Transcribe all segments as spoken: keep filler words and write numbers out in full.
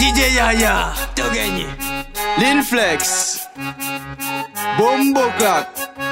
D J Yaya, t'as gagné. Linflex, Bombo Clap.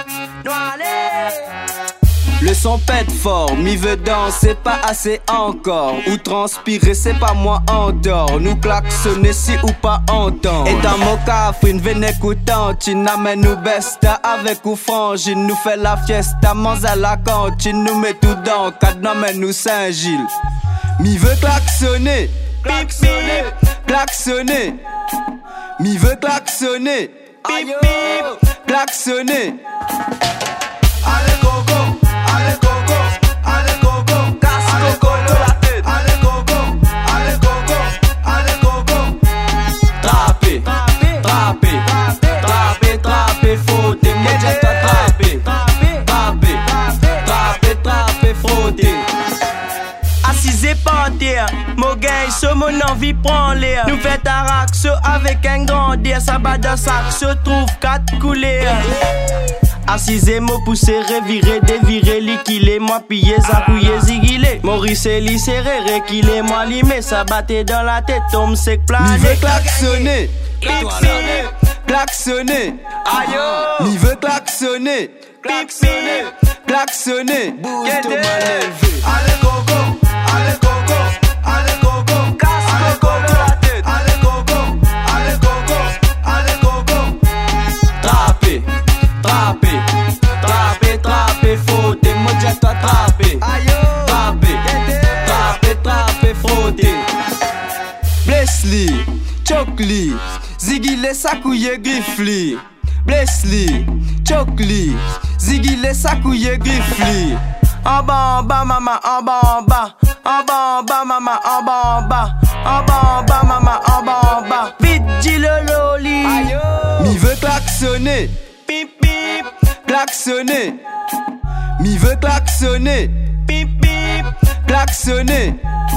Le son pète fort, m'y veut danser, pas assez encore. Ou transpirer, c'est pas moi en dehors. Nous klaxonner si ou pas entendre. Et dans mon cafrine, venez coutantine. Amène nous besta avec ou frangine. Nous fait la fiesta, mange à la cantine. Nous met tout dans le cadre, n'amène nous Saint-Gilles. M'y veut klaxonner, klaxonner, klaxonner. M'y veut klaxonner, pip pip, klaxonner. Allez gogo, allez gogo, allez gogo, allez gogo la tête. Allez gogo, allez gogo, allez gogo. Trapper, trapper, trapper, trapper, frotter. Moi j'ai pas trapper, trapper, trapper, trapper, frotter. Assisé par terre, mon gars, sur mon envie prend l'air. Nous fait un raxo avec un grand dé. Ça bat dans sac, se trouve quatre couleurs. Assisé, mo poussé, reviré, déviré, liquilé, moi pillé, zapouillé, ziguilé. Maurice et serré, réquilé, moi limé, ça battait dans la tête, tombe sec plané. M'y veut klaxonner, klaxonner, klaxonner. Aïe, m'y veut klaxonner, klaxonner, klaxonner. Bouge ton mal élevé. Allez gogo, allez gogo, allez gogo, allez gogo la tête. Allez gogo, allez gogo, allez gogo. Trapper, trapper, trapper, trapper, frotter. Moi j'ai toi trapper, trapper, trapper, trapper, frotter. Bless-li, choke-li, ziggy sa couille griffli. Bless-li, choke-li, ziggy sa couille griffli. En bas, en bas, maman, en bas, en bas. En bas, en bas, maman, en bas, en bas. En bas, en bas, maman, en bas, en bas. Vite, dis le loli. M'y veut klaxonner, Pip, pip, klaxonner. M'y veut klaxonner, pip, pip. klaxonner.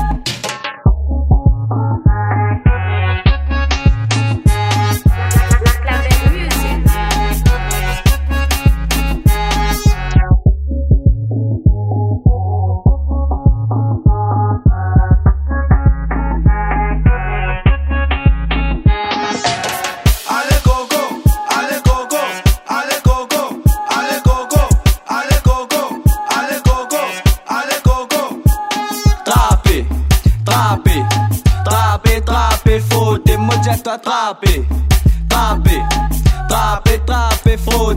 Allez gogo, allez gogo, allez gogo, allez gogo, allez gogo, allez gogo, allez gogo. Trapper, trapper, trapper, trapper, frotter. Moi j'ai toi trapper, trapper, trapper, trapper, frotter.